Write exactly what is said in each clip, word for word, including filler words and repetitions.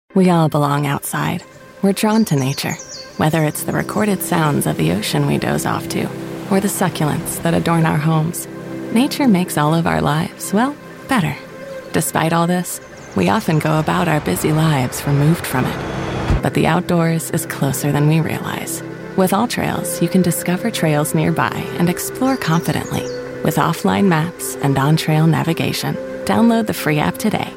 We all belong outside. We're drawn to nature, whether it's the recorded sounds of the ocean we doze off to, or the succulents that adorn our homes. Nature makes all of our lives, well, better. Despite all this, we often go about our busy lives removed from it. But the outdoors is closer than we realize. With AllTrails, you can discover trails nearby and explore confidently. With offline maps and on-trail navigation, download the free app today.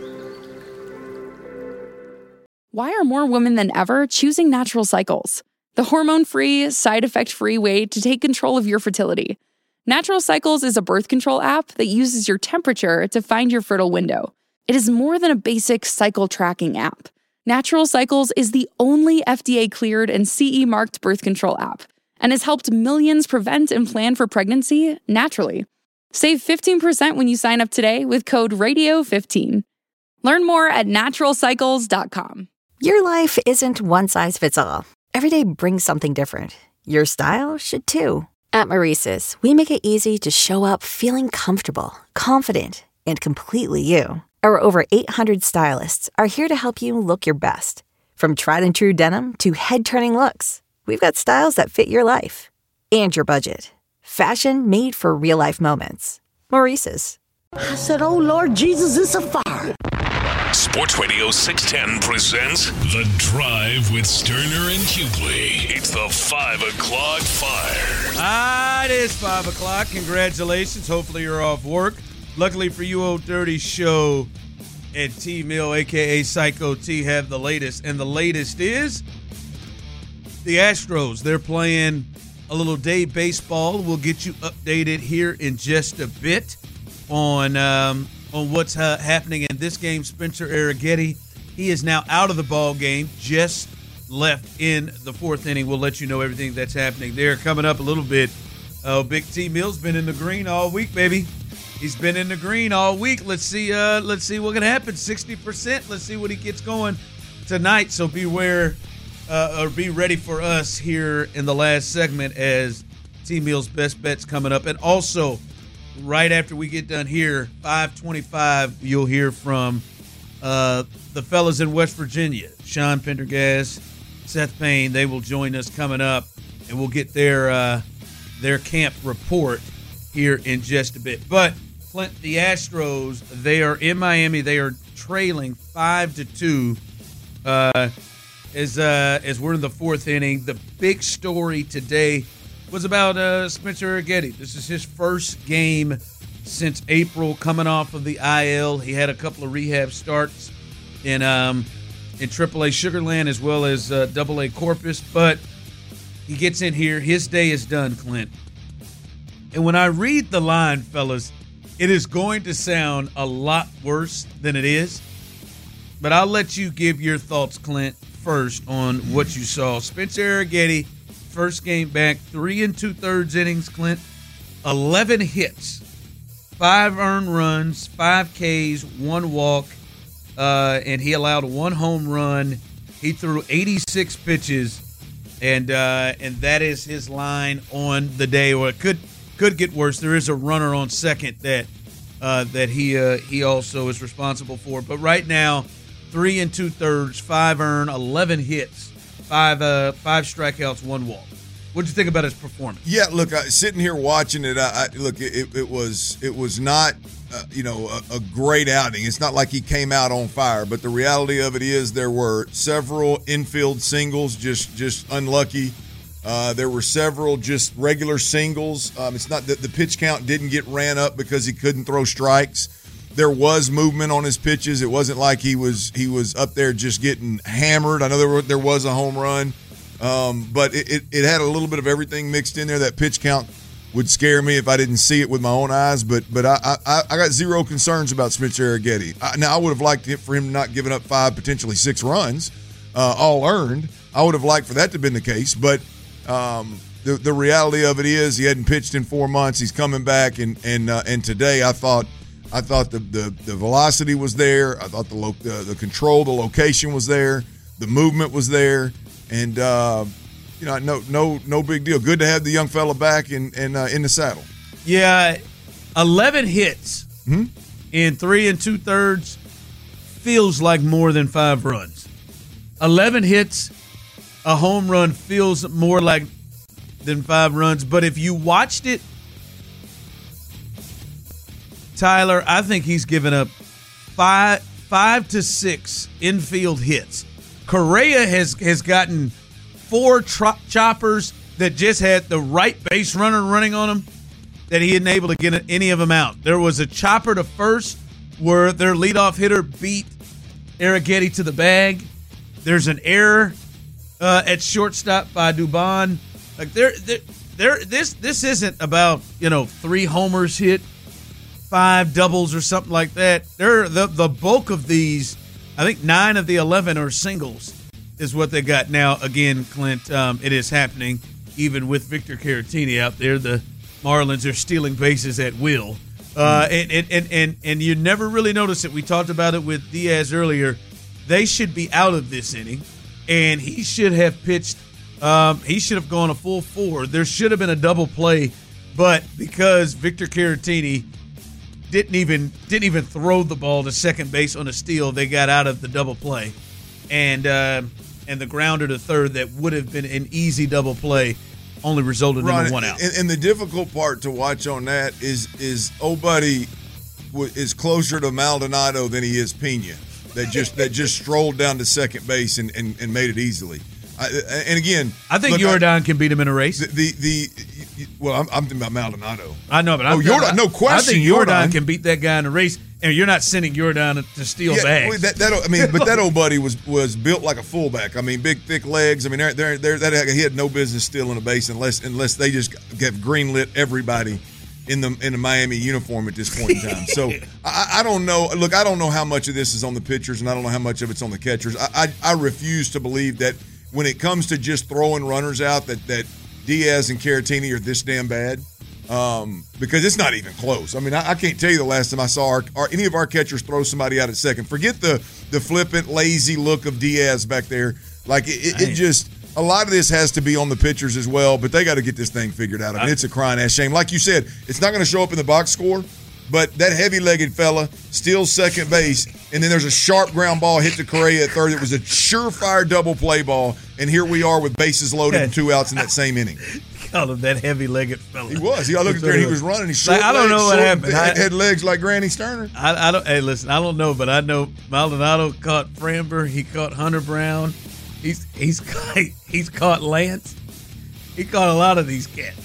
Why are more women than ever choosing Natural Cycles? The hormone-free, side-effect-free way to take control of your fertility. Natural Cycles is a birth control app that uses your temperature to find your fertile window. It is more than a basic cycle tracking app. Natural Cycles is the only F D A-cleared and C E-marked birth control app and has helped millions prevent and plan for pregnancy naturally. Save fifteen percent when you sign up today with code radio fifteen. Learn more at natural cycles dot com. Your life isn't one size fits all. Every day brings something different. Your style should too. At Maurice's, we make it easy to show up feeling comfortable, confident, and completely you. Our over eight hundred stylists are here to help you look your best. From tried and true denim to head-turning looks, we've got styles that fit your life and your budget. Fashion made for real-life moments. Maurice's. I said, oh, Lord Jesus, it's a fire. Sports Radio six ten presents The Drive with Sterner and Hughley. It's the five o'clock fire. Ah, it is five o'clock. Congratulations. Hopefully you're off work. Luckily for you, Old Dirty Show and T-Mill, a k a. Psycho T, have the latest. And the latest is the Astros. They're playing a little day baseball. We'll get you updated here in just a bit on um, on what's ha- happening in this game. Spencer Arrighetti, he is now out of the ball game, just left in the fourth inning. We'll let you know everything that's happening there. Coming up a little bit, uh, Big T-Mill's been in the green all week, baby. He's been in the green all week. Let's see. Uh, let's see what can happen. sixty percent. Let's see what he gets going tonight. So beware, uh, or be ready for us here in the last segment as T-Mill's best bets coming up. And also, right after we get done here, five twenty-five, you'll hear from uh, the fellas in West Virginia, Sean Pendergast, Seth Payne. They will join us coming up, and we'll get their uh, their camp report here in just a bit. But Clint, the Astros, they are in Miami. They are trailing five to two uh, as uh, as we're in the fourth inning. The big story today was about uh, Spencer Arrighetti. This is his first game since April, coming off of the I L. He had a couple of rehab starts in um, in triple A Sugarland as well as uh, double A Corpus, but he gets in here. His day is done, Clint. And when I read the line, fellas, it is going to sound a lot worse than it is. But I'll let you give your thoughts, Clint, first on what you saw. Spencer Arrighetti, first game back, three and two-thirds innings, Clint, eleven hits, five earned runs, five Ks, one walk, uh, and he allowed one home run. He threw eighty-six pitches, and uh, and that is his line on the day, or it could – Could get worse. There is a runner on second that uh, that he uh, he also is responsible for. But right now, three and two thirds, five earned, eleven hits, five uh, five strikeouts, one walk. What'd you think about his performance? Yeah, look, I, sitting here watching it, I, I look, it, it was it was not uh, you know a, a great outing. It's not like he came out on fire, but the reality of it is there were several infield singles, just just unlucky. Uh, there were several just regular singles. Um, it's not that the pitch count didn't get ran up because he couldn't throw strikes. There was movement on his pitches. It wasn't like he was he was up there just getting hammered. I know there were, there was a home run, um, but it, it, it had a little bit of everything mixed in there. That pitch count would scare me if I didn't see it with my own eyes. But but I I, I got zero concerns about Spencer Arrighetti. I, now I would have liked it for him not giving up five, potentially six runs, uh, all earned. I would have liked for that to have been the case, but. Um, the the reality of it is he hadn't pitched in four months. He's coming back, and and uh, and today I thought I thought the, the, the velocity was there. I thought the, lo- the the control, the location was there, the movement was there, and uh, you know no no no big deal. Good to have the young fella back and and uh, in the saddle. Yeah, eleven hits hmm? in three and two thirds feels like more than five runs. eleven hits, a home run feels more like than five runs. But if you watched it, Tyler, I think he's given up five five to six infield hits. Correa has, has gotten four tro- choppers that just had the right base runner running on them that he isn't able to get any of them out. There was a chopper to first where their leadoff hitter beat Arrighetti to the bag. There's an error uh, at shortstop by Dubon. Like there, there, there. This this isn't about you know three homers hit, five doubles or something like that. They're the the bulk of these. I think nine of the eleven are singles, is what they got now. Again, Clint, um, it is happening even with Victor Caratini out there. The Marlins are stealing bases at will, uh, and, and and and and you never really notice it. We talked about it with Diaz earlier. They should be out of this inning, and he should have pitched. Um, he should have gone a full four. There should have been a double play, but because Victor Caratini didn't even didn't even throw the ball to second base on a steal, they got out of the double play, and uh, and the grounder to third that would have been an easy double play only resulted Ron, in a one out. And, and the difficult part to watch on that is is old buddy is closer to Maldonado than he is Pena. That just that just strolled down to second base and, and, and made it easily. I, and again, I think look, Jordan I, can beat him in a race. The the, the well, I'm, I'm thinking about Maldonado. I know, but oh, I'm, Jordan, no question. I think Jordan. Jordan can beat that guy in a race, and you're not sending Jordan to steal yeah, bags. Well, that, that, I mean, but that old buddy was was built like a fullback. I mean, big, thick legs. I mean, they're, they're, they're, that he had no business stealing a base unless unless they just get greenlit everybody in the in the Miami uniform at this point in time. So I, I don't know. Look, I don't know how much of this is on the pitchers, and I don't know how much of it's on the catchers. I, I, I refuse to believe that when it comes to just throwing runners out, that that Diaz and Caratini are this damn bad. Um, because it's not even close. I mean, I, I can't tell you the last time I saw our, our, any of our catchers throw somebody out at second. Forget the the flippant, lazy look of Diaz back there. Like it, it, it just a lot of this has to be on the pitchers as well. But they got to get this thing figured out. I mean, it's a crying ass shame. Like you said, it's not going to show up in the box score. But that heavy-legged fella steals second base, and then there's a sharp ground ball hit to Correa at third. It was a surefire double play ball, and here we are with bases loaded and two outs in that same inning. Call him that heavy-legged fella. He was. He, I looked at there and he was running. He short like, I don't legs, know what happened. Had, had legs like Granny Sterner. I, I don't. Hey, listen. I don't know, but I know Maldonado caught Framber. He caught Hunter Brown. He's he's caught, he's caught Lance. He caught a lot of these cats.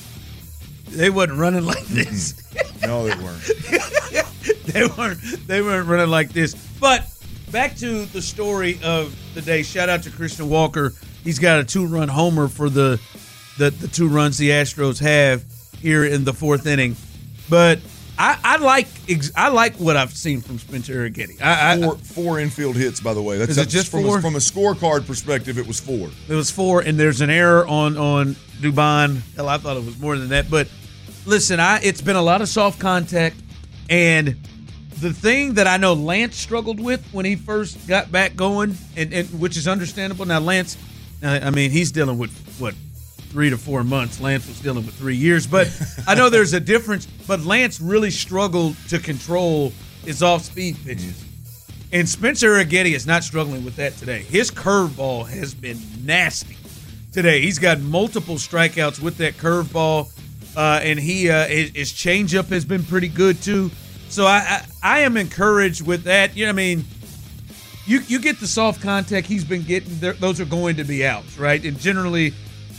They wasn't running like this. No, they weren't. they weren't. They weren't running like this. But back to the story of the day. Shout out to Christian Walker. He's got a two-run homer for the the, the two runs the Astros have here in the fourth inning. But I, I like I like what I've seen from Spencer Arrighetti. I, four, I, four infield hits, by the way. That's, is it that's just from four? A, from a scorecard perspective, it was four. It was four, and there's an error on on Dubon. Hell, I thought it was more than that. But listen, I it's been a lot of soft contact, and the thing that I know Lance struggled with when he first got back going, and, and which is understandable. Now Lance, I mean, he's dealing with what three to four months. Lance was dealing with three years, but I know there's a difference. But Lance really struggled to control his off-speed pitches, and Spencer Arrighetti is not struggling with that today. His curveball has been nasty today. He's got multiple strikeouts with that curveball. Uh, and he uh, his, his changeup has been pretty good too. So I, I I am encouraged with that. You know, I mean, you you get the soft contact he's been getting. Those are going to be outs, right? And generally,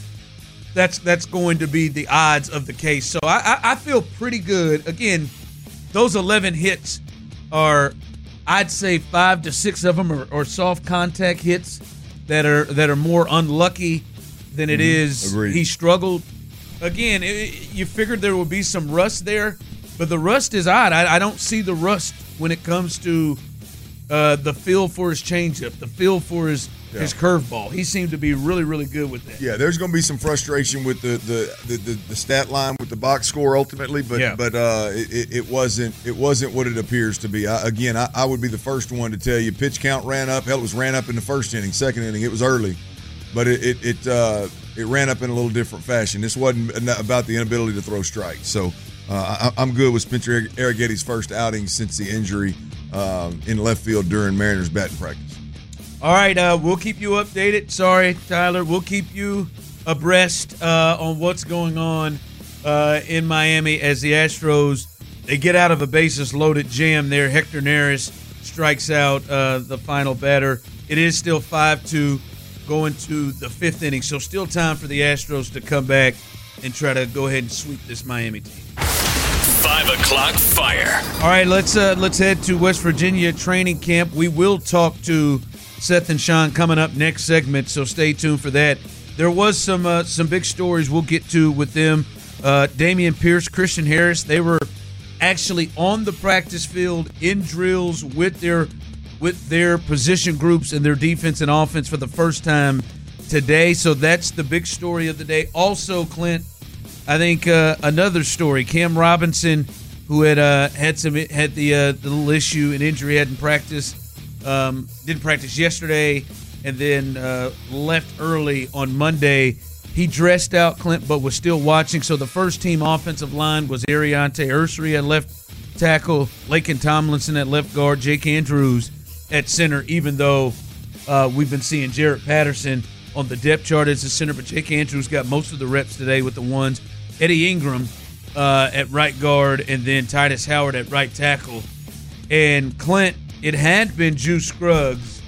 that's that's going to be the odds of the case. So I I, I feel pretty good. Again, those eleven hits are, I'd say five to six of them are, are soft contact hits that are that are more unlucky than it mm-hmm. is. Agreed. He struggled. Again, it, you figured there would be some rust there, but the rust is odd. I, I don't see the rust when it comes to uh, the feel for his changeup, the feel for his yeah. his curveball. He seemed to be really, really good with that. Yeah, there's going to be some frustration with the the, the, the, the stat line with the box score ultimately, but yeah. but uh, it, it wasn't it wasn't what it appears to be. I, again, I, I would be the first one to tell you pitch count ran up. Hell, it was ran up in the first inning, second inning. It was early, but it it. it uh, It ran up in a little different fashion. This wasn't about the inability to throw strikes. So uh, I, I'm good with Spencer Arrighetti's first outing since the injury um, in left field during Mariners batting practice. All right, uh, we'll keep you updated. Sorry, Tyler. We'll keep you abreast uh, on what's going on uh, in Miami as the Astros, they get out of a bases-loaded jam there. Hector Neris strikes out uh, the final batter. It is still five two going to the fifth inning, so still time for the Astros to come back and try to go ahead and sweep this Miami team. Five o'clock fire. All right, let's uh, let's head to West Virginia training camp. We will talk to Seth and Sean coming up next segment, so stay tuned for that. There was some uh, some big stories we'll get to with them. Uh, Damian Pierce, Christian Harris, they were actually on the practice field in drills with their with their position groups and their defense and offense for the first time today. So that's the big story of the day. Also, Clint, I think uh, another story. Cam Robinson, who had uh, had some had the, uh, the little issue and injury, hadn't practiced, um, didn't practice yesterday, and then uh, left early on Monday. He dressed out, Clint, but was still watching. So the first team offensive line was Ariante Ursary at left tackle, Lakin Tomlinson at left guard, Jake Andrews at center, even though uh, we've been seeing Jarrett Patterson on the depth chart as a center, but Jake Andrews got most of the reps today with the ones. Eddie Ingram uh, at right guard, and then Titus Howard at right tackle. And, Clint, it had been Juice Scruggs.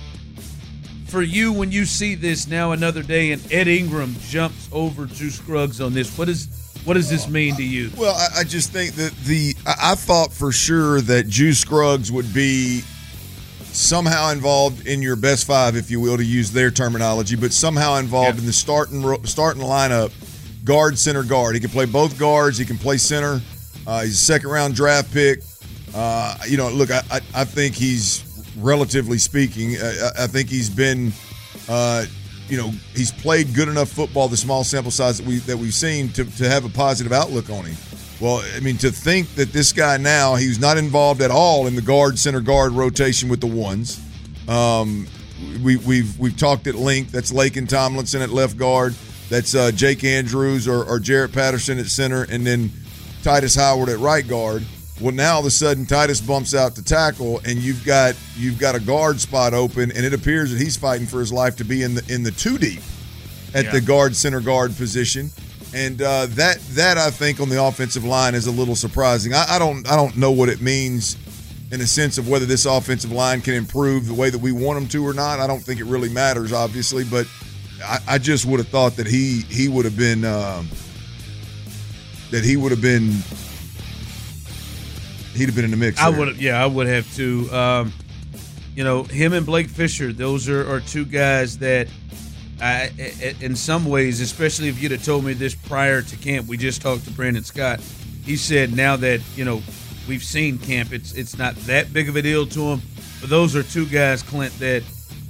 For you, when you see this now another day and Ed Ingram jumps over Juice Scruggs on this, what is what does this mean to you? Well, I, I just think that the I, I thought for sure that Juice Scruggs would be somehow involved in your best five, if you will, to use their terminology, but somehow involved yeah. in the starting starting lineup, guard, center, guard. He can play both guards. He can play center. Uh, he's a second-round draft pick. Uh, you know, look, I, I, I think he's, relatively speaking, I, I think he's been, uh, you know, he's played good enough football, the small sample size that, we, that we've seen, to, to have a positive outlook on him. Well, I mean, to think that this guy now, he's not involved at all in the guard, center guard rotation with the ones. Um, we, we've we've talked at length. That's Lakin Tomlinson at left guard. That's uh, Jake Andrews or, or Jarrett Patterson at center, and then Titus Howard at right guard. Well, now all of a sudden Titus bumps out to tackle, and you've got you've got a guard spot open, and it appears that he's fighting for his life to be in the in the two deep at yeah. the guard, center guard position. And uh, that that I think on the offensive line is a little surprising. I, I don't I don't know what it means in a sense of whether this offensive line can improve the way that we want them to or not. I don't think it really matters, obviously, but I, I just would have thought that he he would have been uh, that he would have been he'd have been in the mix. I would yeah I would have too. Um, you know, him and Blake Fisher, those are, are two guys that. I, in some ways, especially if you'd have told me this prior to camp, we just talked to Brandon Scott. He said now that, you know, we've seen camp, it's it's not that big of a deal to him. But those are two guys, Clint, that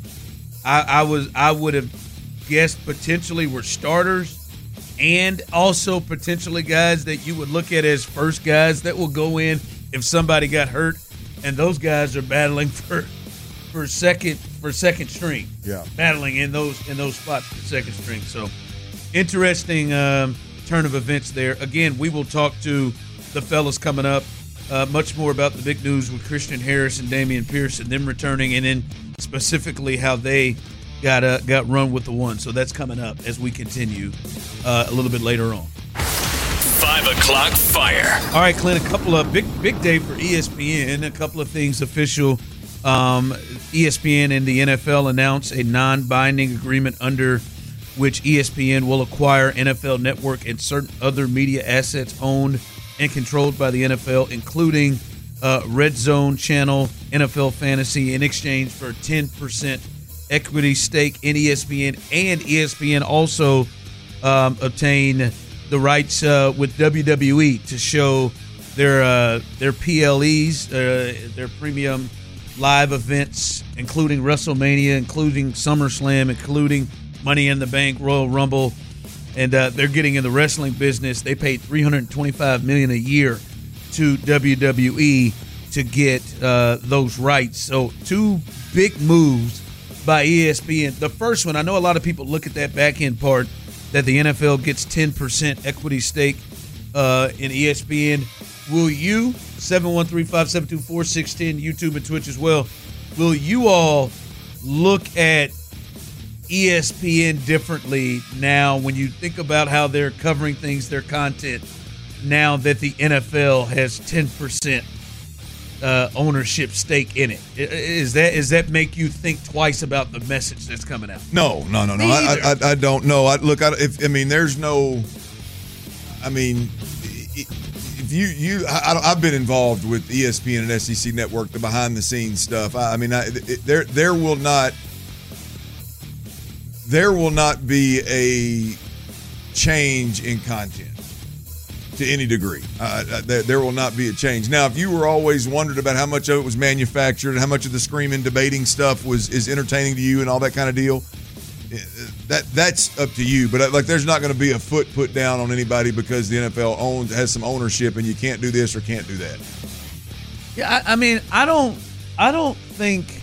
I, I was I would have guessed potentially were starters, and also potentially guys that you would look at as first guys that will go in if somebody got hurt. And those guys are battling for for second for second string, yeah, battling in those in those spots for second string. So, interesting um, turn of events there. Again, we will talk to the fellas coming up. Uh, much more about the big news with Christian Harris and Damian Pierce and them returning, and then specifically how they got uh, got run with the one. So that's coming up as we continue uh, a little bit later on. Five o'clock fire. All right, Clint. A couple of big big day for E S P N. A couple of things official. Um, E S P N and the N F L announced a non-binding agreement under which E S P N will acquire N F L Network and certain other media assets owned and controlled by the N F L, including uh, Red Zone Channel, N F L Fantasy, in exchange for a ten percent equity stake in E S P N. And E S P N also um, obtained the rights uh, with W W E to show their uh, their P L Es, uh, their premium live events, including WrestleMania, including SummerSlam, including Money in the Bank, Royal Rumble, and uh, they're getting in the wrestling business. They paid three hundred twenty-five million dollars a year to W W E to get uh, those rights. So two big moves by E S P N. The first one, I know a lot of people look at that back end part that the N F L gets ten percent equity stake uh, in E S P N. Will you, seven one three, five seven two, four six one zero, YouTube and Twitch as well, will you all look at E S P N differently now when you think about how they're covering things, their content, now that the N F L has ten percent uh, ownership stake in it? Is that is that make you think twice about the message that's coming out? No, no, no, no. I, I, I don't know. I, look, I, if, I mean, there's no. I mean, if you you, I, I've been involved with E S P N and S E C Network, the behind the scenes stuff. I, I mean, I, it, there there will not. There will not be a change in content to any degree. Uh, there, there will not be a change. Now, if you were always wondered about how much of it was manufactured and how much of the screaming, debating stuff was is entertaining to you and all that kind of deal, that that's up to you. But like, there's not going to be a foot put down on anybody because the N F L owns has some ownership and you can't do this or can't do that. Yeah, I, I mean, I don't, I don't think.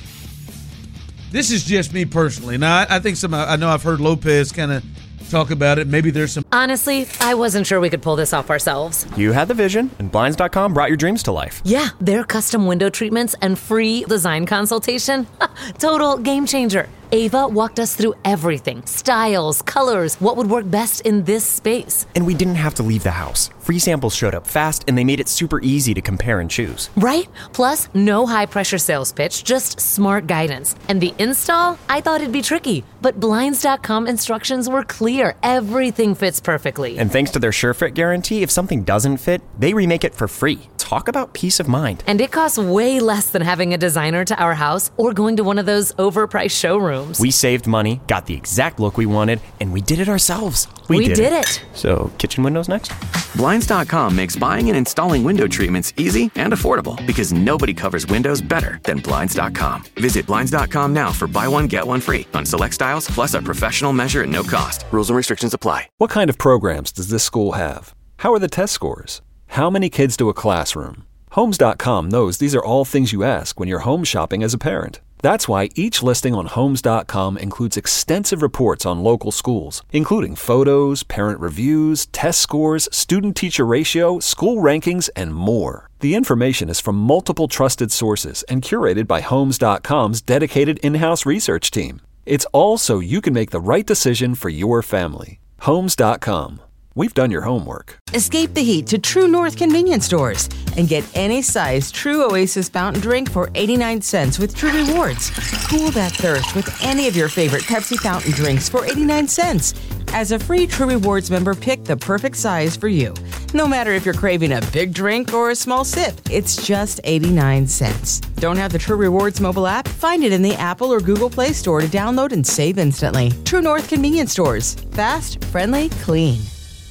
This is just me personally. Now, I, I think some. I know I've heard Lopez kind of talk about it. Maybe there's some. Honestly, I wasn't sure we could pull this off ourselves. You had the vision, and Blinds dot com brought your dreams to life. Yeah, their custom window treatments and free design consultation. Total game changer. Ava walked us through everything. Styles, colors, what would work best in this space. And we didn't have to leave the house. Free samples showed up fast, and they made it super easy to compare and choose. Right? Plus, no high-pressure sales pitch, just smart guidance. And the install? I thought it'd be tricky. But Blinds dot com instructions were clear. Everything fits perfectly. And thanks to their SureFit guarantee, if something doesn't fit, they remake it for free. Talk about peace of mind. And it costs way less than having a designer to our house or going to one of those overpriced showrooms. We saved money, got the exact look we wanted, and we did it ourselves. We, we did, did it. it. So, kitchen windows next? Blinds dot com makes buying and installing window treatments easy and affordable because nobody covers windows better than Blinds dot com. Visit Blinds dot com now for buy one, get one free on select styles, plus a professional measure at no cost. Rules and restrictions apply. What kind of programs does this school have? How are the test scores? How many kids do a classroom? Homes dot com knows these are all things you ask when you're home shopping as a parent. That's why each listing on Homes dot com includes extensive reports on local schools, including photos, parent reviews, test scores, student-teacher ratio, school rankings, and more. The information is from multiple trusted sources and curated by Homes dot com's dedicated in-house research team. It's all so you can make the right decision for your family. Homes dot com. We've done your homework. Escape the heat to True North convenience stores and get any size True Oasis fountain drink for eighty-nine cents with True Rewards. Cool that thirst with any of your favorite Pepsi fountain drinks for eighty-nine cents. As a free True Rewards member, pick the perfect size for you. No matter if you're craving a big drink or a small sip, it's just eighty-nine cents. Don't have the True Rewards mobile app? Find it in the Apple or Google Play Store to download and save instantly. True North convenience stores. Fast, friendly, clean.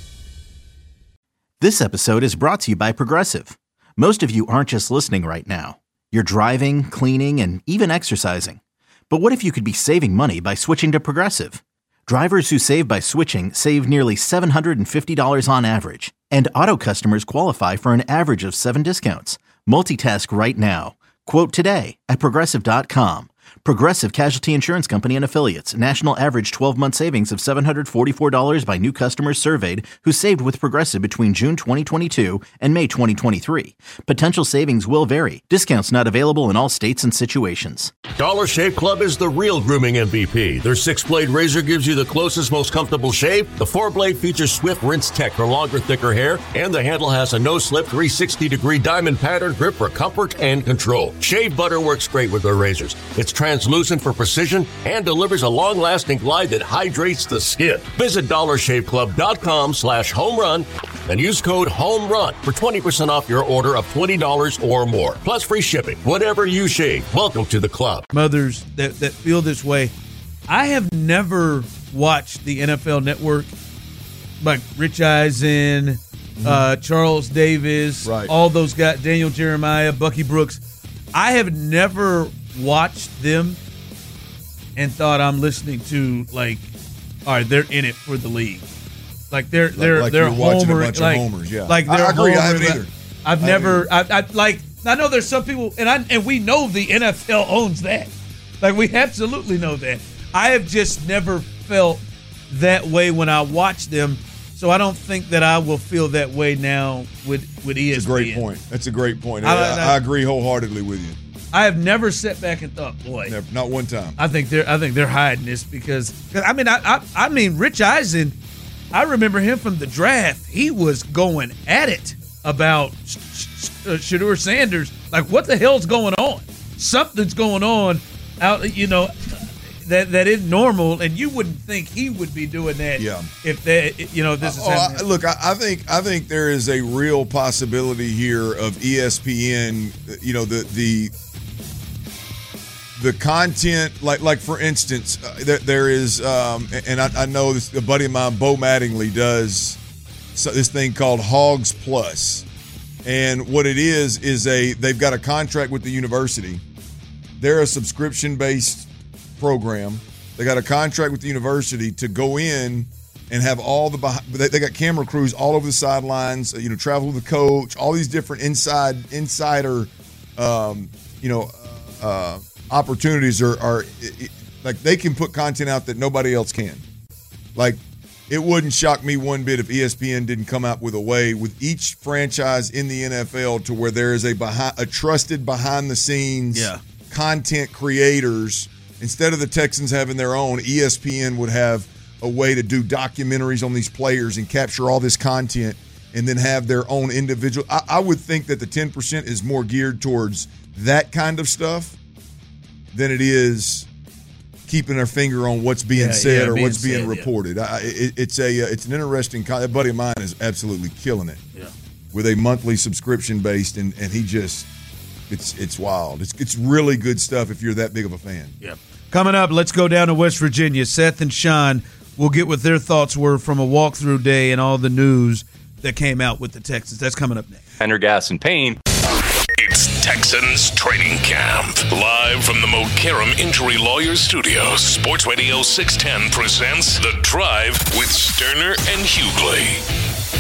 This episode is brought to you by Progressive. Most of you aren't just listening right now. You're driving, cleaning, and even exercising. But what if you could be saving money by switching to Progressive? Drivers who save by switching save nearly seven hundred fifty dollars on average. And auto customers qualify for an average of seven discounts. Multitask right now. Quote today at Progressive dot com. Progressive Casualty Insurance Company and Affiliates. National average twelve-month savings of seven hundred forty-four dollars by new customers surveyed who saved with Progressive between June twenty twenty-two and May twenty twenty-three. Potential savings will vary. Discounts not available in all states and situations. Dollar Shave Club is the real grooming M V P. Their six-blade razor gives you the closest, most comfortable shave. The four-blade features swift rinse tech for longer, thicker hair. And the handle has a no-slip three hundred sixty degree diamond pattern grip for comfort and control. Shave butter works great with their razors. It's translucent for precision and delivers a long-lasting glide that hydrates the skin. Visit dollar shave club dot com slash home run and use code HOMERUN for twenty percent off your order of twenty dollars or more. Plus free shipping. Whatever you shave, welcome to the club. Mothers that, that feel this way. I have never watched the N F L Network, like Rich Eisen, mm-hmm. uh, Charles Davis, right. all those guys, Daniel Jeremiah, Bucky Brooks. I have never watched them and thought I'm listening to, like, all right, they're in it for the league. Like they're they're like, like they're you're watching homer, a bunch like, of homers, yeah. Like they're I agree. homer, I haven't either. I've I never, haven't I, I like. I know there's some people, and I and we know the N F L owns that. Like we absolutely know that. I have just never felt that way when I watch them. So I don't think that I will feel that way now with with E S P N. That's a great point. That's a great point. I, I, I, I agree wholeheartedly with you. I have never sat back and thought, boy, Never, not one time. I think they're I think they're hiding this because, cause, I mean I, I I mean Rich Eisen, I remember him from the draft. He was going at it about Shedeur Sanders. Like, what the hell's going on? Something's going on out, you know, that that is normal, and you wouldn't think he would be doing that. Yeah. If that, you know, this is oh, happening. I, look, I, I think I think there is a real possibility here of E S P N. You know, the the the content, like like for instance, uh, there, there is, um, and I, I know this. A buddy of mine, Bo Mattingly, does so, this thing called Hogs Plus, and what it is is a they've got a contract with the university. They're a subscription based program. They got a contract with the university to go in and have all the behind, they, they got camera crews all over the sidelines, you know, travel with the coach, all these different inside insider, um, you know, uh, opportunities are, are it, like they can put content out that nobody else can. Like, it wouldn't shock me one bit if E S P N didn't come out with a way with each franchise in the N F L to where there is a behind, a trusted behind the scenes yeah. content creators. Instead of the Texans having their own, E S P N would have a way to do documentaries on these players and capture all this content and then have their own individual. I, I would think that the ten percent is more geared towards that kind of stuff than it is keeping their finger on what's being yeah, said yeah, or being what's being said, reported. I, it, it's a uh, it's an interesting. That buddy of mine is absolutely killing it. Yeah. With a monthly subscription based, and, and he just it's it's wild. It's it's really good stuff if you're that big of a fan. Yeah. Coming up, let's go down to West Virginia. Seth and Sean will get what their thoughts were from a walkthrough day and all the news that came out with the Texans. That's coming up next. Pendergast and Payne. It's Texans Training Camp. Live from the Mokaram Injury Lawyers Studios, Sports Radio six ten presents The Drive with Sterner and Hughley.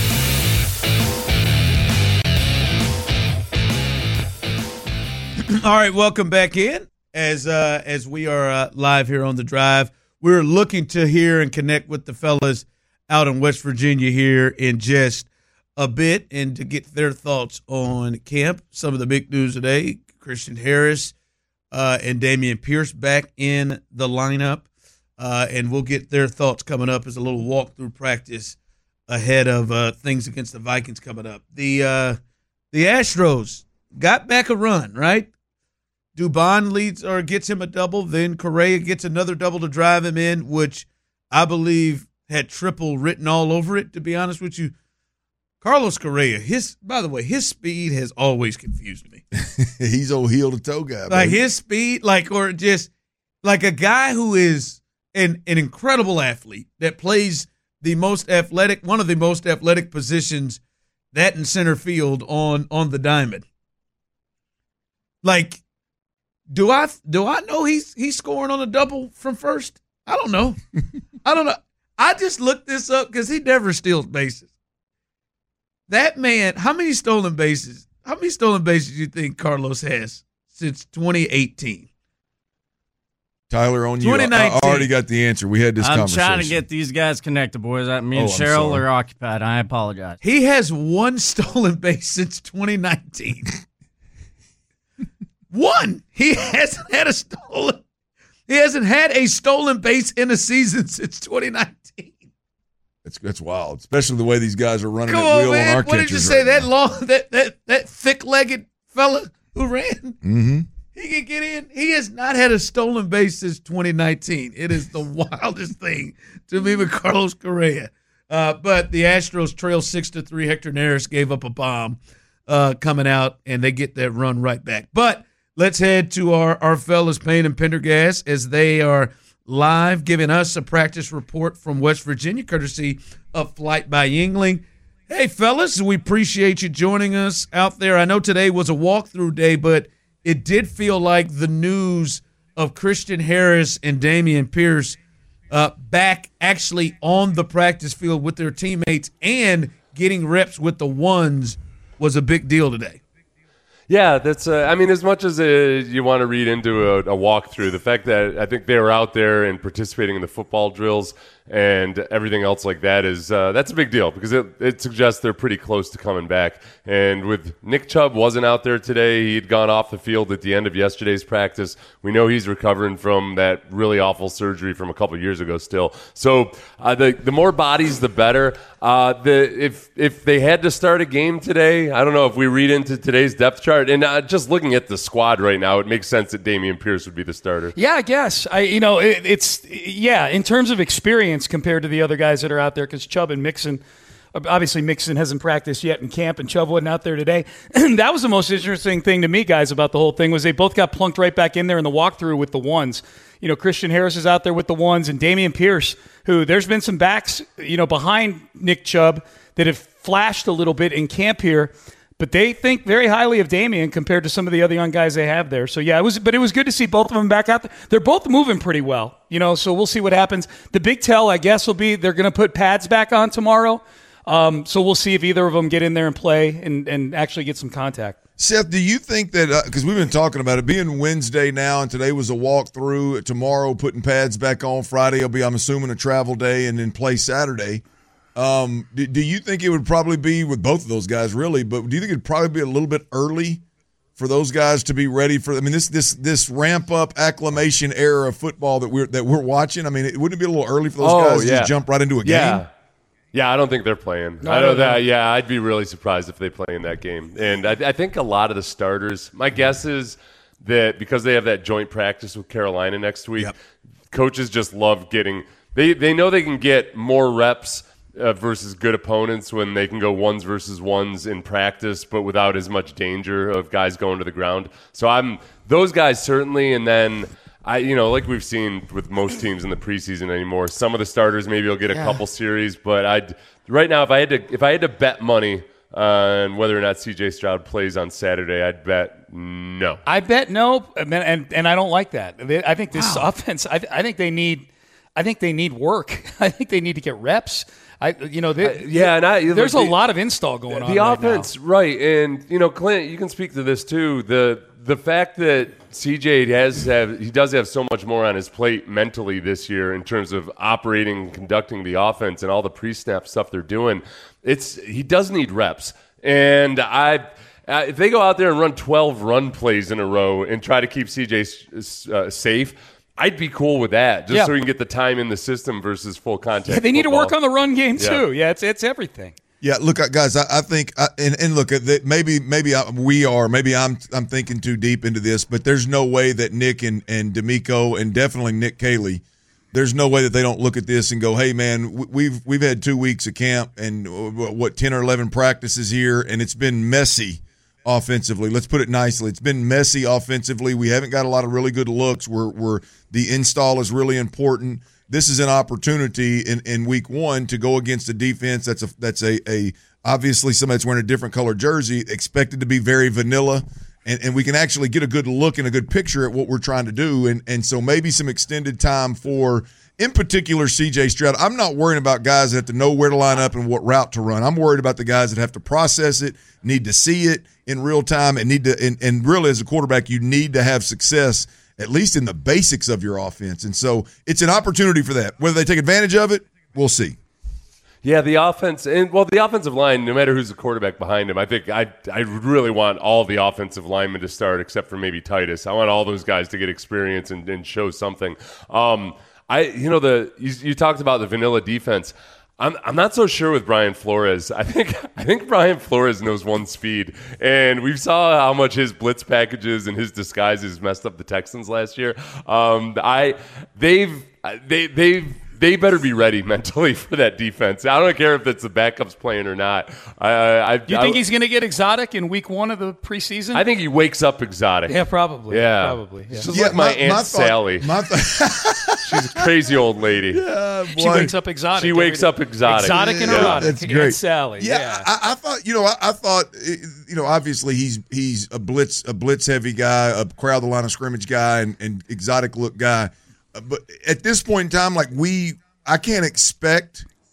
All right, welcome back in. As uh, as we are uh, live here on The Drive, we're looking to hear and connect with the fellas out in West Virginia here in just a bit and to get their thoughts on camp. Some of the big news today, Christian Harris uh, and Dameon Pierce back in the lineup, uh, and we'll get their thoughts coming up as a little walkthrough practice ahead of uh, things against the Vikings coming up. The, uh, the Astros got back a run, right? Dubon leads or gets him a double. Then Correa gets another double to drive him in, which I believe had triple written all over it, to be honest with you. Carlos Correa, his by the way, his speed has always confused me. He's old heel to toe guy. Like baby. his speed, like or just like a guy who is an, an incredible athlete that plays the most athletic, one of the most athletic positions, that in center field on on the diamond. Like, Do I do I know he's he's scoring on a double from first? I don't know. I don't know. I just looked this up because he never steals bases. That man, how many stolen bases? How many stolen bases do you think Carlos has since twenty eighteen? Tyler, on you. I, I already got the answer. We had this I'm conversation. I'm trying to get these guys connected, boys. I, me and Oh, I'm Cheryl sorry. are occupied. I apologize. He has one stolen base since twenty nineteen. One. He hasn't had a stolen. He hasn't had a stolen base in a season since twenty nineteen. That's that's wild, especially the way these guys are running Come at on, will man. on our What did you catchers say? right That now. long, that that that thick-legged fella who ran. Mm-hmm. He can get in. He has not had a stolen base since twenty nineteen. It is the wildest thing to me with Carlos Correa. Uh, but the Astros trail six to three. Hector Neris gave up a bomb uh, coming out, and they get that run right back. But let's head to our, our fellas, Payne and Pendergast, as they are live giving us a practice report from West Virginia, courtesy of Flight by Yingling. Hey, fellas, we appreciate you joining us out there. I know today was a walkthrough day, but it did feel like the news of Christian Harris and Dameon Pierce uh, back actually on the practice field with their teammates and getting reps with the ones was a big deal today. Yeah, that's. Uh, I mean, as much as uh, you want to read into a, a walkthrough, the fact that I think they were out there and participating in the football drills and everything else like that is uh, that's a big deal because it, it suggests they're pretty close to coming back. And with Nick Chubb wasn't out there today, he'd gone off the field at the end of yesterday's practice. We know he's recovering from that really awful surgery from a couple of years ago still. So uh, the the more bodies, the better. Uh, the if if they had to start a game today, I don't know if we read into today's depth chart and uh, just looking at the squad right now, it makes sense that Dameon Pierce would be the starter. Yeah, I guess. I you know it, it's yeah in terms of experience compared to the other guys that are out there because Chubb and Mixon, obviously Mixon hasn't practiced yet in camp and Chubb wasn't out there today. That was the most interesting thing to me, guys, about the whole thing was they both got plunked right back in there in the walkthrough with the ones. You know, Christian Harris is out there with the ones and Dameon Pierce, who there's been some backs, you know, behind Nick Chubb that have flashed a little bit in camp here. But they think very highly of Dameon compared to some of the other young guys they have there. So, yeah, it was. But it was good to see both of them back out there. They're both moving pretty well, you know, so we'll see what happens. The big tell, I guess, will be they're going to put pads back on tomorrow. Um, so we'll see if either of them get in there and play and, and actually get some contact. Seth, do you think that, because uh, we've been talking about it, being Wednesday now and today was a walkthrough, tomorrow putting pads back on, Friday will be, I'm assuming, a travel day and then play Saturday. Um, do, do you think it would probably be with both of those guys, really? But do you think it'd probably be a little bit early for those guys to be ready for? I mean, this this this ramp up acclimation era of football that we're that we're watching. I mean, it wouldn't it be a little early for those oh, guys to yeah. just jump right into a yeah. game? Yeah, I don't think they're playing. No, I know no, that. no. Yeah, I'd be really surprised if they play in that game. And I, I think a lot of the starters. My guess is that because they have that joint practice with Carolina next week, yep. coaches just love getting. They they know they can get more reps. Uh, versus good opponents when they can go ones versus ones in practice, but without as much danger of guys going to the ground. So I'm those guys certainly, and then I, you know, like we've seen with most teams in the preseason anymore, some of the starters maybe will get a yeah. couple series, but I'd right now if I had to if I had to bet money on whether or not C J Stroud plays on Saturday, I'd bet no. I bet no, and and, and I don't like that. I think this wow. offense. I, I think they need. I think they need work. I think they need to get reps. I, you know, they, uh, yeah, and I, there's the, a lot of install going the on. The right offense, now. right? And you know, Clint, you can speak to this too. The the fact that C J has have he does have so much more on his plate mentally this year in terms of operating, and conducting the offense, and all the pre-snap stuff they're doing. It's he does need reps, and I. Uh, if they go out there and run twelve run plays in a row and try to keep C J uh, safe. I'd be cool with that, just yeah. so we can get the time in the system versus full contact. Yeah, they need football. to work on the run game too. Yeah, yeah it's it's everything. Yeah, look, guys, I, I think, I, and, and look, maybe maybe I, we are, maybe I'm I'm thinking too deep into this, but there's no way that Nick and and D'Amico and definitely Nick Caley, there's no way that they don't look at this and go, hey man, we've we've had two weeks of camp and what ten or eleven practices here, and it's been messy. Offensively, let's put it nicely. It's been messy offensively. We haven't got a lot of really good looks. Where where the install is really important. This is an opportunity in, in week one to go against a defense that's a that's a, a obviously somebody that's wearing a different color jersey, expected to be very vanilla, and, and we can actually get a good look and a good picture at what we're trying to do. And and so maybe some extended time for, in particular, C J Stroud. I'm not worrying about guys that have to know where to line up and what route to run. I'm worried about the guys that have to process it, need to see it in real time, and need to and, and really as a quarterback, you need to have success at least in the basics of your offense. And so it's an opportunity for that. Whether they take advantage of it, we'll see. Yeah, the offense, and well, the offensive line, no matter who's the quarterback behind him, I think I I really want all the offensive linemen to start except for maybe Titus. I want all those guys to get experience and, and show something. Um, I, you know, the you, you talked about the vanilla defense. I'm I'm not so sure with Brian Flores. I think I think Brian Flores knows one speed, and we saw how much his blitz packages and his disguises messed up the Texans last year. Um, I they've they they've. They better be ready mentally for that defense. I don't care if it's the backups playing or not. I, I, you think I, he's going to get exotic in week one of the preseason? I think he wakes up exotic. Yeah, probably. Yeah, probably. Yeah. She's yeah, like my, my Aunt my thought, Sally. My th- She's a crazy old lady. Yeah, boy. She wakes up exotic. She wakes up exotic. Exotic and yeah, erotic. That's great. Aunt Sally. Yeah, yeah. I, I thought. You know, I, I thought. You know, obviously he's he's a blitz a blitz heavy guy, a crowd the line of scrimmage guy, and, and exotic look guy. But at this point in time, like we. I can't expect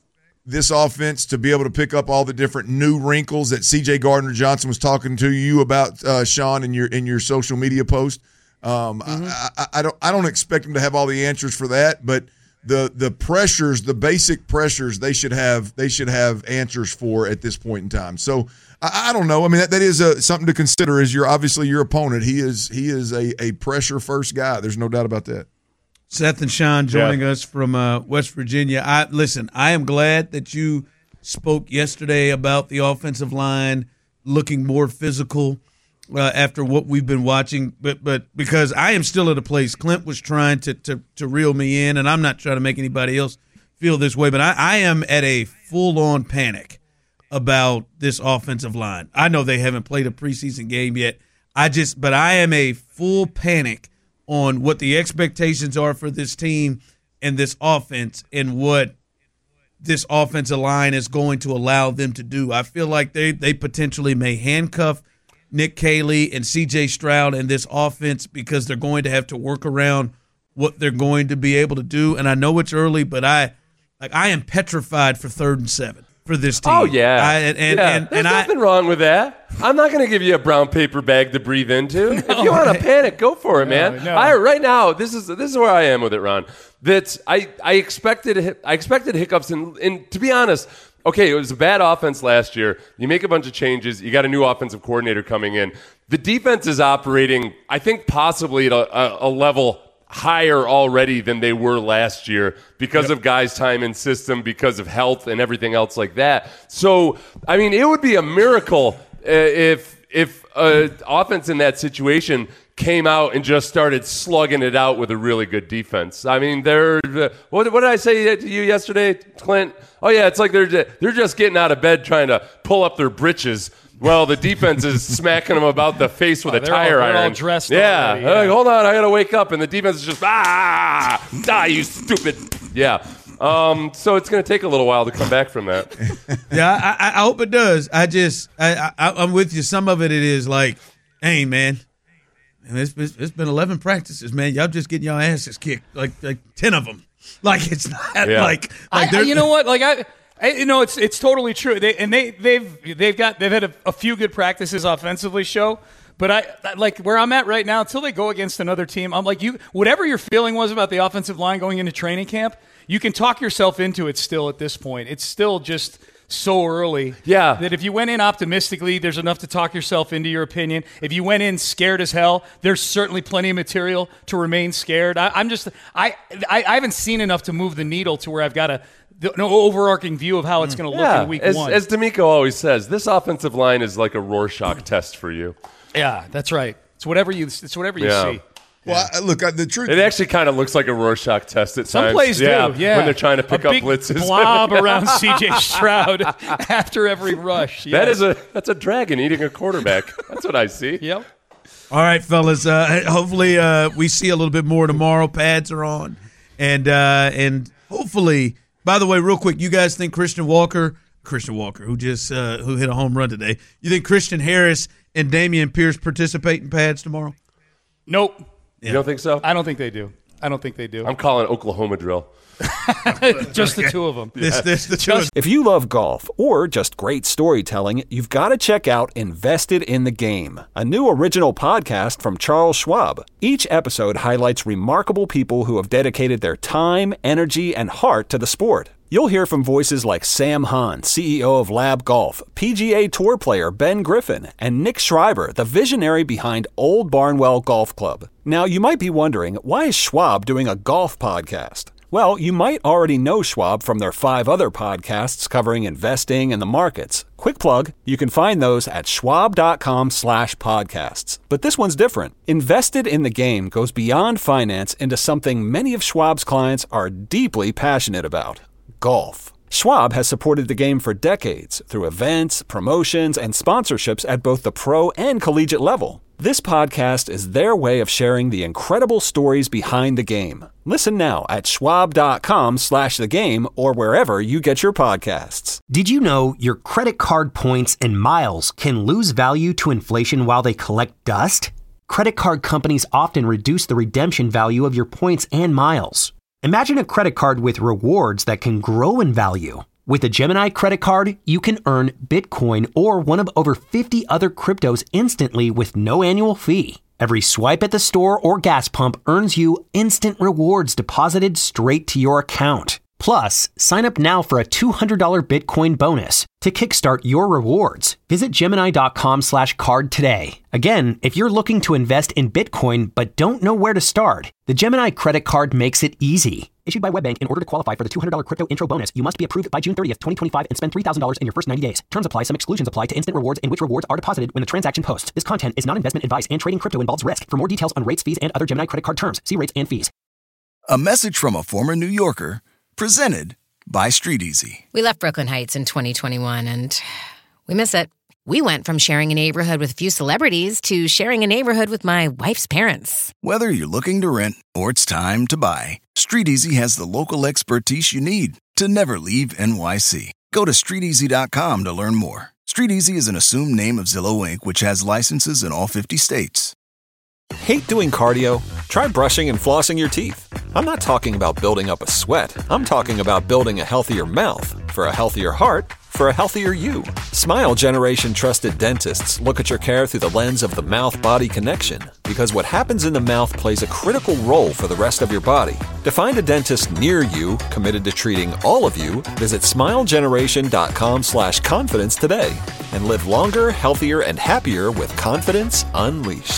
this offense to be able to pick up all the different new wrinkles that C J Gardner-Johnson was talking to you about, uh, Sean, in your in your social media post. Um, mm-hmm. I, I, I don't I don't expect them to have all the answers for that, but the the pressures, the basic pressures, they should have they should have answers for at this point in time. So I, I don't know. I mean, that, that is a, something to consider. As you're obviously your opponent, he is he is a a pressure first guy. There's no doubt about that. Seth and Sean joining yeah. us from uh, West Virginia. I listen, I am glad that you spoke yesterday about the offensive line looking more physical uh, after what we've been watching. But but because I am still at a place, Clint was trying to, to, to reel me in, and I'm not trying to make anybody else feel this way, but I, I am at a full-on panic about this offensive line. I know they haven't played a preseason game yet. I just, but I am a full panic on what the expectations are for this team and this offense and what this offensive line is going to allow them to do. I feel like they, they potentially may handcuff Nick Caley and C J Stroud in this offense because they're going to have to work around what they're going to be able to do. And I know it's early, but I like I am petrified for third and seven for this team. Oh, yeah. I, and, and, yeah. and, There's and nothing I, wrong with that. I'm not going to give you a brown paper bag to breathe into. No, if you want to panic, go for it, man. No, no. I, right now, this is this is where I am with it, Ron. That I I expected I expected hiccups, and and to be honest, okay, it was a bad offense last year. You make a bunch of changes. You got a new offensive coordinator coming in. The defense is operating, I think, possibly at a, a, a level higher already than they were last year because yep. of guys' time and system, because of health and everything else like that. So, I mean, it would be a miracle uh, if if an offense in that situation came out and just started slugging it out with a really good defense. I mean, they're uh, what, what did I say to you yesterday, Clint? Oh yeah, it's like they're they're just getting out of bed trying to pull up their britches. Well, the defense is smacking them about the face with oh, a tire all, iron. They're all dressed yeah. already, yeah. Like, hold on, I gotta wake up, and the defense is just ah, die, you stupid. Yeah. Um, so it's gonna take a little while to come back from that. yeah, I, I hope it does. I just, I, I, I'm with you. Some of it, it is like, hey, man, it's, it's, it's been eleven practices, man. Y'all just getting y'all asses kicked, like like ten of them. Like it's not yeah. like, like I, you know what, like I. I, you know, it's it's totally true. They and they they've they've got they've had a, a few good practices offensively, show. But I like where I'm at right now. Until they go against another team, I'm like you. Whatever your feeling was about the offensive line going into training camp, you can talk yourself into it. Still at this point, it's still just so early. Yeah. That if you went in optimistically, there's enough to talk yourself into your opinion. If you went in scared as hell, there's certainly plenty of material to remain scared. I, I'm just I, I I haven't seen enough to move the needle to where I've got a. No overarching view of how it's going to look yeah, in week as, one. As D'Amico always says, this offensive line is like a Rorschach test for you. Yeah, that's right. It's whatever you. It's whatever you yeah. see. Well, I, look, I, the truth. It actually kind of looks like a Rorschach test at Some times. plays yeah, do, yeah. when they're trying to pick a up big blitzes. blob around C J Stroud after every rush. Yes. That is a that's a dragon eating a quarterback. That's what I see. Yep. All right, fellas. Uh, hopefully, uh, we see a little bit more tomorrow. Pads are on, and uh, and hopefully. By the way, real quick, you guys think Christian Walker, Christian Walker, who just uh, who hit a home run today, you think Christian Harris and Damian Pierce participate in pads tomorrow? Nope. Yeah. You don't think so? I don't think they do. I don't think they do. I'm calling Oklahoma drill. Just the two of them. This, this, the two of them. If you love golf or just great storytelling, you've got to check out Invested in the Game, a new original podcast from Charles Schwab. Each episode highlights remarkable people who have dedicated their time, energy, and heart to the sport. You'll hear from voices like Sam Hahn, C E O of Lab Golf, P G A Tour player Ben Griffin, and Nick Schreiber, the visionary behind Old Barnwell Golf Club. Now, you might be wondering, why is Schwab doing a golf podcast? Well, you might already know Schwab from their five other podcasts covering investing and the markets. Quick plug, you can find those at schwab.com slash podcasts. But this one's different. Invested in the Game goes beyond finance into something many of Schwab's clients are deeply passionate about: golf. Schwab has supported the game for decades through events, promotions, and sponsorships at both the pro and collegiate level. This podcast is their way of sharing the incredible stories behind the game. Listen now at schwab.com slash the game or wherever you get your podcasts. Did you know your credit card points and miles can lose value to inflation while they collect dust? Credit card companies often reduce the redemption value of your points and miles. Imagine a credit card with rewards that can grow in value. With a Gemini credit card, you can earn Bitcoin or one of over fifty other cryptos instantly with no annual fee. Every swipe at the store or gas pump earns you instant rewards deposited straight to your account. Plus, sign up now for a two hundred dollars Bitcoin bonus to kickstart your rewards. Visit Gemini.com slash card today. Again, if you're looking to invest in Bitcoin but don't know where to start, the Gemini credit card makes it easy. Issued by WebBank, in order to qualify for the two hundred dollars crypto intro bonus, you must be approved by June thirtieth, twenty twenty-five and spend three thousand dollars in your first ninety days. Terms apply. Some exclusions apply to instant rewards in which rewards are deposited when the transaction posts. This content is not investment advice and trading crypto involves risk. For more details on rates, fees, and other Gemini credit card terms, see rates and fees. A message from a former New Yorker presented by Street Easy. We left Brooklyn Heights in twenty twenty-one and we miss it. We went from sharing a neighborhood with a few celebrities to sharing a neighborhood with my wife's parents. Whether you're looking to rent or it's time to buy, Street Easy has the local expertise you need to never leave N Y C. Go to street easy dot com to learn more. Street Easy is an assumed name of Zillow Incorporated, which has licenses in all fifty states. Hate doing cardio? Try brushing and flossing your teeth. I'm not talking about building up a sweat. I'm talking about building a healthier mouth. For a healthier heart, for a healthier you. Smile Generation trusted dentists look at your care through the lens of the mouth-body connection, because what happens in the mouth plays a critical role for the rest of your body. To find a dentist near you committed to treating all of you, visit smilegeneration.com slash confidence today and live longer, healthier, and happier with confidence unleashed.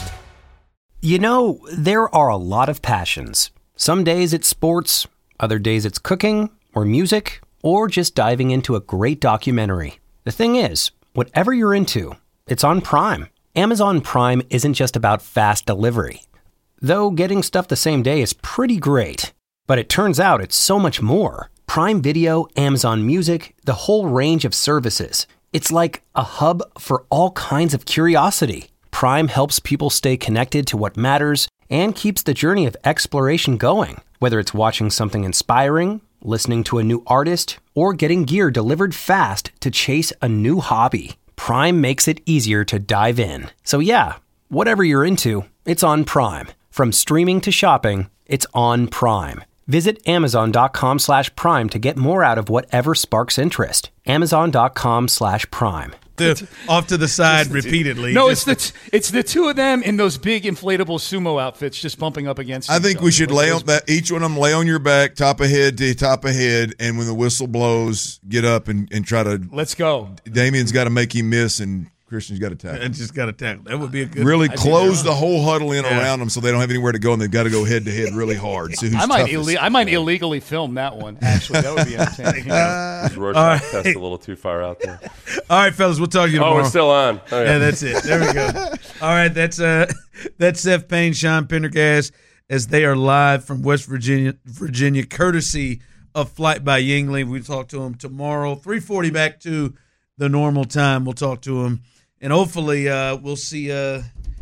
You know, there are a lot of passions. Some days it's sports, other days it's cooking or music, or just diving into a great documentary. The thing is, whatever you're into, it's on Prime. Amazon Prime isn't just about fast delivery. Though getting stuff the same day is pretty great. But it turns out it's so much more. Prime Video, Amazon Music, the whole range of services. It's like a hub for all kinds of curiosity. Prime helps people stay connected to what matters and keeps the journey of exploration going. Whether it's watching something inspiring, listening to a new artist, or getting gear delivered fast to chase a new hobby, Prime makes it easier to dive in. So yeah, whatever you're into, it's on Prime. From streaming to shopping, it's on Prime. Visit amazon.com slash prime to get more out of whatever sparks interest. Amazon.com slash prime. The, off to the side repeatedly. No, it's the it's the two of them in those big inflatable sumo outfits just bumping up against I each think other. we should Like lay those- on that. Each one of them lay on your back, top of head to top of head, and when the whistle blows, get up and, and try to. Let's go. Damien's got to make him miss, and Christian's got to tackle. And just got to tackle. That would be a good. Really I think close they're the whole huddle in Yeah. around them, so they don't have anywhere to go, and they've got to go head to head really hard. See who's I might toughest. ille- I might illegally film that one. Actually, that would be entertaining. This Rorschach All right. test a little too far out there. All right, fellas, we'll talk to you Oh, tomorrow. we're still on. Oh, yeah. yeah, that's it. There we go. All right, that's uh, that's Seth Payne, Sean Pendergast, as they are live from West Virginia, Virginia, courtesy of Flight by Yingling. We talk to them tomorrow, three forty back to the normal time. We'll talk to them, and hopefully uh, we'll see uh,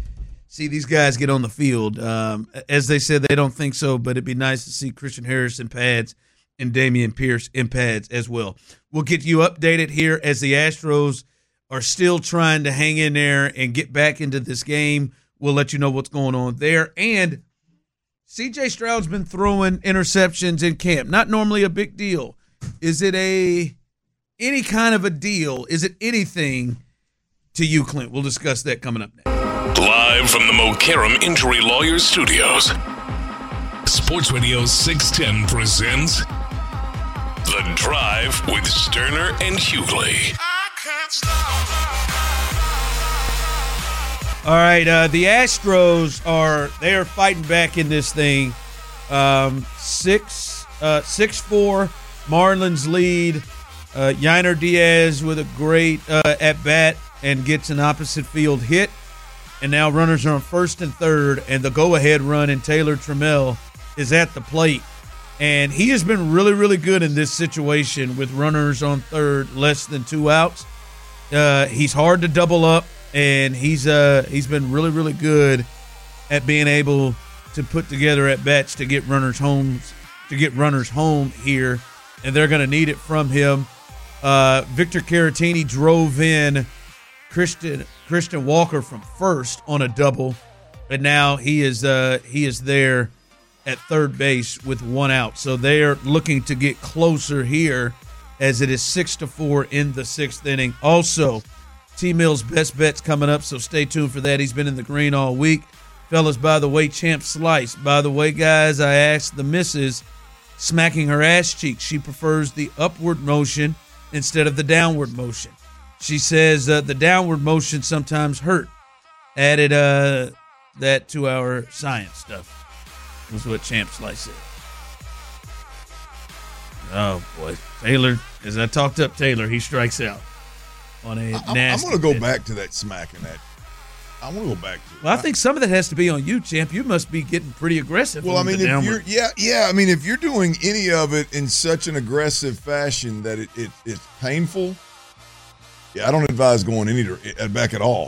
see these guys get on the field. Um, as they said, they don't think so, but it'd be nice to see Christian Harris in pads and Damian Pierce in pads as well. We'll get you updated here as the Astros are still trying to hang in there and get back into this game. We'll let you know what's going on there. And C J Stroud's been throwing interceptions in camp. Not normally a big deal. Is it a any kind of a deal? Is it anything to you, Clint? We'll discuss that coming up next. Live from the Mokaram Injury Lawyers Studios. Sports Radio six ten presents The Drive with Sterner and Hughley. All right, uh, the Astros are they are fighting back in this thing. Um, six, uh, six four, Marlins lead. Uh, Yainer Diaz with a great uh, at bat and gets an opposite field hit, and now runners are on first and third, and the go ahead run in Taylor Trammell is at the plate, and he has been really really good in this situation with runners on third, less than two outs. Uh, he's hard to double up. And he's uh he's been really really good at being able to put together at bats to get runners homes to get runners home here, and they're going to need it from him. Uh, Victor Caratini drove in Christian Christian Walker from first on a double, and now he is uh he is there at third base with one out. So they are looking to get closer here as it is six to four in the sixth inning. Also, T-Mill's best bet's coming up, so stay tuned for that. He's been in the green all week. Fellas, by the way, Champ Slice. By the way, guys, I asked the missus smacking her ass cheeks. She prefers the upward motion instead of the downward motion. She says uh, the downward motion sometimes hurt. Added uh, that to our science stuff. Was what Champ Slice said. Oh, boy. Taylor, as I talked up Taylor, he strikes out on a I'm, nasty I'm going to go pitch. back to that smacking that. I want to go back to it. Well, I think some of that has to be on you, Champ. You must be getting pretty aggressive. Well, I on mean, the if downward. you're, yeah, yeah. I mean, if you're doing any of it in such an aggressive fashion that it, it it's painful, yeah, I don't advise going any dir- back at all.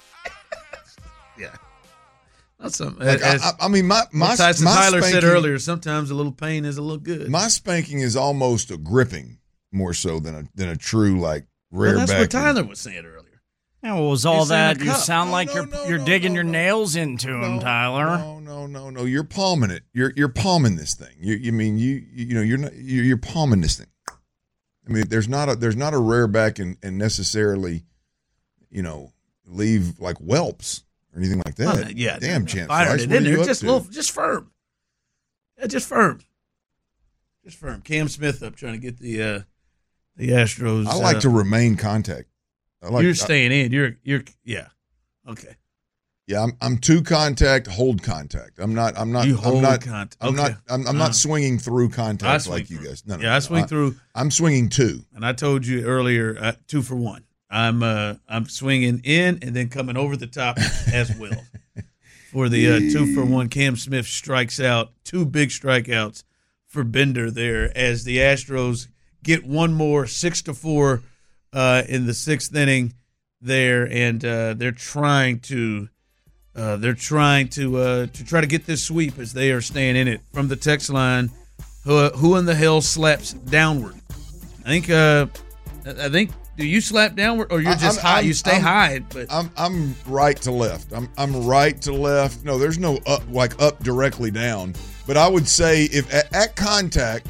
Yeah. That's something. Like, as, I, I mean, my my, well, Tyson my Tyler spanking, said earlier, sometimes a little pain is a little good. My spanking is almost a gripping more so than a than a true like rare well, that's back. what Tyler was saying earlier. Yeah, well, was all He's in a that? You cup. sound No, like no, you're no, you're no, digging no, your no. nails into him, No, Tyler. No, no, no, no. You're palming it. You're you're palming this thing. You you mean you you know you're not you're, you're palming this thing. I mean, there's not a there's not a rare back and, and necessarily, you know, leave like whelps or anything like that. Well, yeah, damn chance. Fired it What in are you there, up just to? little, just firm. Yeah, just firm. Just firm. Cam Smith up trying to get the uh, the Astros. I like uh, to remain contact. I like, you're I- staying in. You're you're yeah. Okay. Yeah, I'm I'm to contact, hold contact. I'm not I'm not You I'm hold not contact. I'm Okay. not I'm, I'm Uh, not swinging through I contact swing like you through. guys. No, no, Yeah, I no. swing I- through. I'm swinging two. And I told you earlier, uh, two for one. I'm uh I'm swinging in and then coming over the top as well. For the uh, two for one, Cam Smith strikes out. Two big strikeouts for Bender there as the Astros get one more, six to four uh, in the sixth inning there, and uh, they're trying to uh, they're trying to uh, to try to get this sweep as they are staying in it. From the text line, who who in the hell slaps downward? I think uh, I think. Do you slap downward, or you're just I'm- high? I'm- you stay I'm- high, but I'm I'm right to left. I'm I'm right to left. No, there's no up like up directly down. But I would say if at, at contact,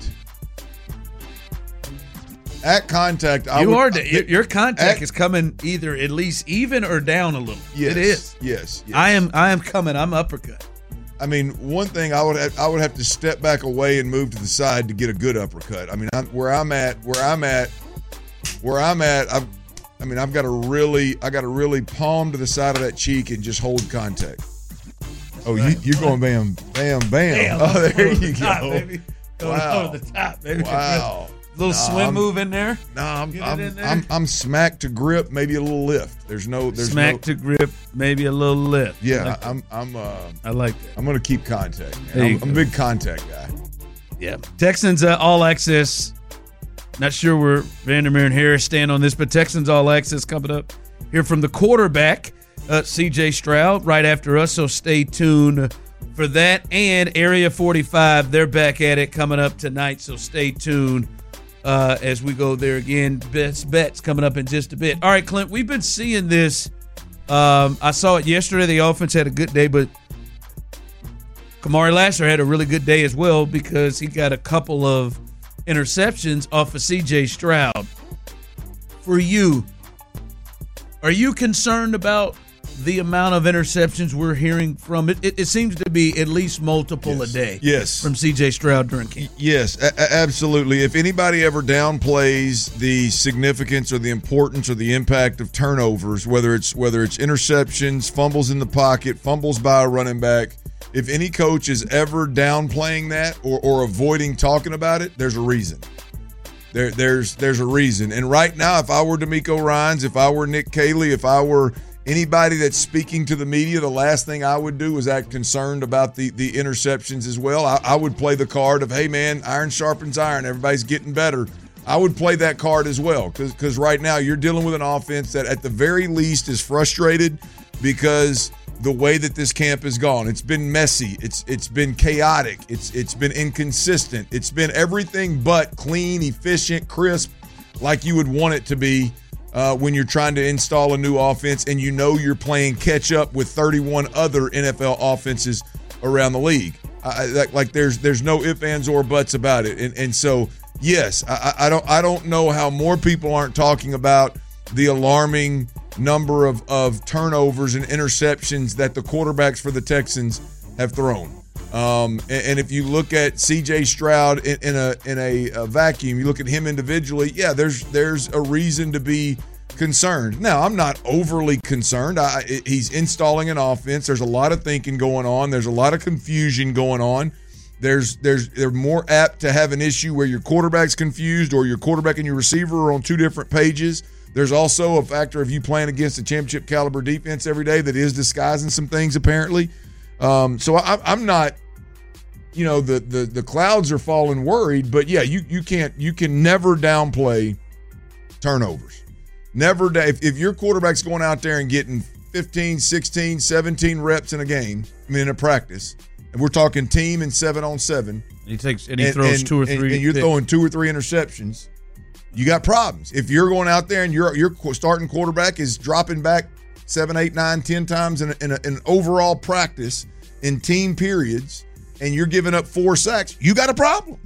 at contact, I you would, are da- your, your contact at- is coming either at least even or down a little. Yes, it is. Yes, yes. I am. I am coming. I'm uppercut. I mean, one thing I would have, I would have to step back away and move to the side to get a good uppercut. I mean, I'm, where I'm at, where I'm at, where I'm at, I've, I mean, I've got to really, I got to really palm to the side of that cheek and just hold contact. Oh, you, you're going bam, bam, bam. Bam. Oh, there Over you the top, go. baby. Going Wow. over the top, baby. Wow. Little No, swim I'm- move in there. No, I'm, Get it I'm, in there. I'm, I'm smack to grip, maybe a little lift. There's no, there's Smack no, to grip, maybe a little lift. I yeah, like that. I'm, I'm, uh, I like that. I'm going to keep contact. Man. There you I'm, I'm a go. big contact guy. Yeah. Texans uh, all access. Not sure where Vandermeer and Harris stand on this, but Texans all access coming up here from the quarterback, uh, C J Stroud, right after us. So stay tuned for that. And Area forty-five, they're back at it coming up tonight. So stay tuned uh, as we go there again. Best bets coming up in just a bit. All right, Clint, we've been seeing this. Um, I saw it yesterday. The offense had a good day, but Kamari Lasser had a really good day as well because he got a couple of interceptions off of C J Stroud. For you, are you concerned about the amount of interceptions we're hearing from it? It, it seems to be at least multiple Yes. a day. Yes. From C J Stroud during camp. Yes, a- a- absolutely. If anybody ever downplays the significance or the importance or the impact of turnovers, whether it's whether it's interceptions, fumbles in the pocket, fumbles by a running back, if any coach is ever downplaying that or, or avoiding talking about it, there's a reason. There, there's there's a reason. And right now, if I were D'Amico Ryans, if I were Nick Caley, if I were anybody that's speaking to the media, the last thing I would do is act concerned about the, the interceptions as well. I, I would play the card of, hey, man, iron sharpens iron. Everybody's getting better. I would play that card as well because right now you're dealing with an offense that at the very least is frustrated because the way that this camp has gone. It's been messy. It's it's been chaotic. It's it's been inconsistent. It's been everything but clean, efficient, crisp, like you would want it to be uh, when you're trying to install a new offense and you know you're playing catch up with thirty-one other N F L offenses around the league. I, like, like there's there's no ifs, ands, or buts about it. And and so yes, I, I don't I don't know how more people aren't talking about the alarming number of, of turnovers and interceptions that the quarterbacks for the Texans have thrown. Um, and, and if you look at C J Stroud in, in a in a, a vacuum, you look at him individually, yeah, there's there's a reason to be concerned. Now, I'm not overly concerned. I, he's installing an offense. There's a lot of thinking going on. There's a lot of confusion going on. There's there's they're more apt to have an issue where your quarterback's confused or your quarterback and your receiver are on two different pages. There's also a factor of you playing against a championship caliber defense every day that is disguising some things apparently. Um, so I, I'm not, you know, the, the the clouds are falling worried, but yeah, you you can't you can never downplay turnovers. Never if, if your quarterback's going out there and getting fifteen, sixteen, seventeen reps in a game, I mean in a practice, and we're talking team and seven on seven. He takes and he and, throws and, two or three, and, and you're picks. throwing two or three interceptions. You got problems. If you're going out there and your your starting quarterback is dropping back seven, eight, nine, ten times in, a, in, a, in an overall practice in team periods, and you're giving up four sacks, you got a problem.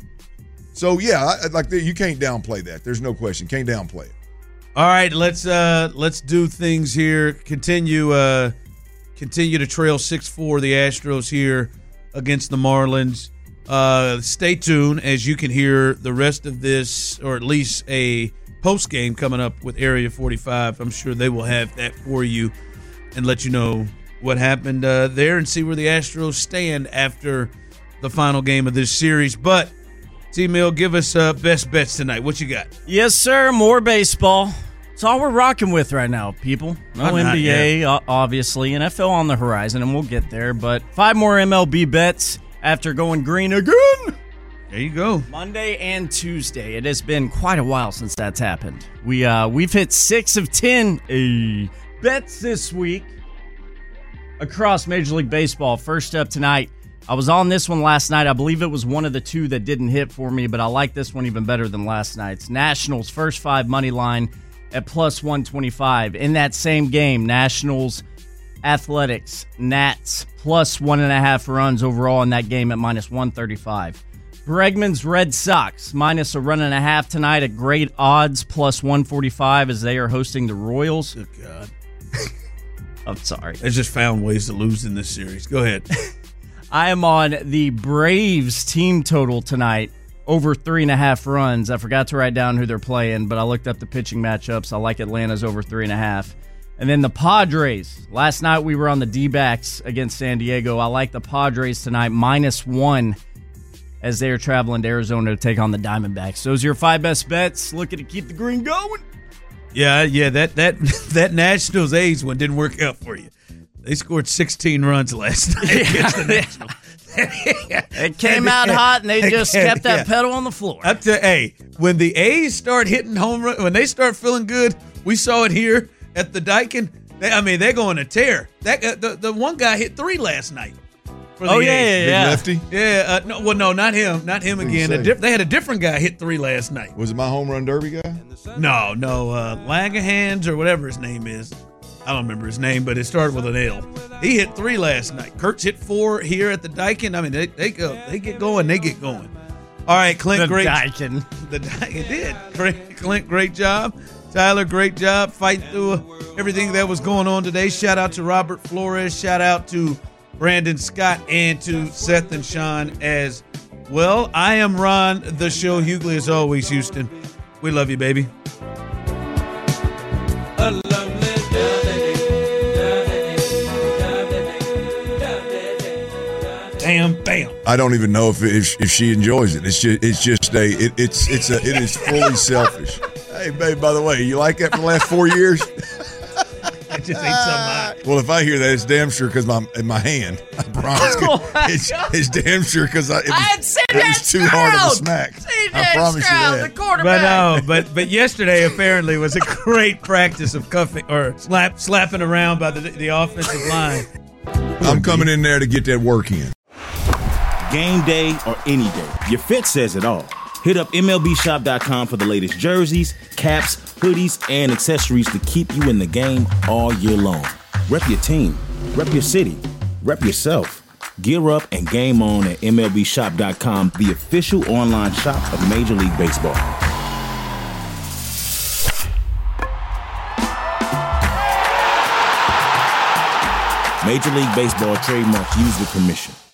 So yeah, I, like you can't downplay that. There's no question. Can't downplay it. All right, let's uh, let's do things here. Continue uh, continue to trail six four the Astros here against the Marlins. Uh, stay tuned as you can hear the rest of this, or at least a post game coming up with Area forty-five. I'm sure they will have that for you and let you know what happened uh, there and see where the Astros stand after the final game of this series. But T-Mill, give us uh, best bets tonight. What you got? Yes, sir. More baseball. It's all we're rocking with right now, people. No I'm N B A, not, yeah. obviously. N F L on the horizon, and we'll get there. But five more M L B bets after going green again. There you go. Monday and Tuesday. It has been quite a while since that's happened. We, uh, we've hit six of ten uh, bets this week across Major League Baseball. First up tonight. I was on this one last night. I believe it was one of the two that didn't hit for me, but I like this one even better than last night's. Nationals, first five money line at plus one twenty-five. In that same game, Nationals, Athletics, Nats, plus one and a half runs overall in that game at minus one thirty-five. Bregman's Red Sox, minus a run and a half tonight at great odds, plus one forty-five as they are hosting the Royals. Good God. I'm sorry. They just found ways to lose in this series. Go ahead. I am on the Braves team total tonight, over three and a half runs. I forgot to write down who they're playing, but I looked up the pitching matchups. I like Atlanta's over three and a half. And then the Padres. Last night we were on the D-backs against San Diego. I like the Padres tonight, minus one, as they are traveling to Arizona to take on the Diamondbacks. Those are your five best bets. Looking to keep the green going. Yeah, yeah, that that that Nationals A's one didn't work out for you. They scored sixteen runs last night against the Nationals. It came out hot, and they just kept that yeah. pedal on the floor. Up to hey, when the A's start hitting home run, when they start feeling good, we saw it here at the Daikin. They, I mean, they're going to tear. That uh, the the one guy hit three last night. For the oh yeah, A's. yeah, yeah. Lefty. Yeah, uh, no, well, no, not him, not him again. A diff- they had a different guy hit three last night. Was it my home run derby guy? No, no, uh, Langerhans or whatever his name is. I don't remember his name, but it started with an L. He hit three last night. Kurtz hit four here at the Daikin. I mean, they they go, they get going, they get going. All right, Clint, the great. Daikin. The Daikin did. Great, Clint, great job. Tyler, great job fighting through everything that was going on today. Shout out to Robert Flores. Shout out to Brandon Scott and to Seth and Sean as well. I am Ron, the show Hughley, as always, Houston. We love you, baby. Bam, bam. I don't even know if if, if she enjoys it. It's just it's just a it, it's it's a it is fully selfish. Hey, babe. By the way, you like that for the last four years? I just ate some. Well, if I hear that, it's damn sure because my in my hand. I promise. Oh it's, it's damn sure because it was, I had C J it was too hard of a smack. C J I promise Stroud, you the that. quarterback. But no, but but yesterday apparently was a great practice of cuffing or slap slapping around by the the offensive line. I'm coming in there to get that work in. Game day or any day, your fit says it all. Hit up M L B shop dot com for the latest jerseys, caps, hoodies, and accessories to keep you in the game all year long. Rep your team, rep your city, rep yourself. Gear up and game on at M L B shop dot com, the official online shop of Major League Baseball. Major League Baseball trademarks used with permission.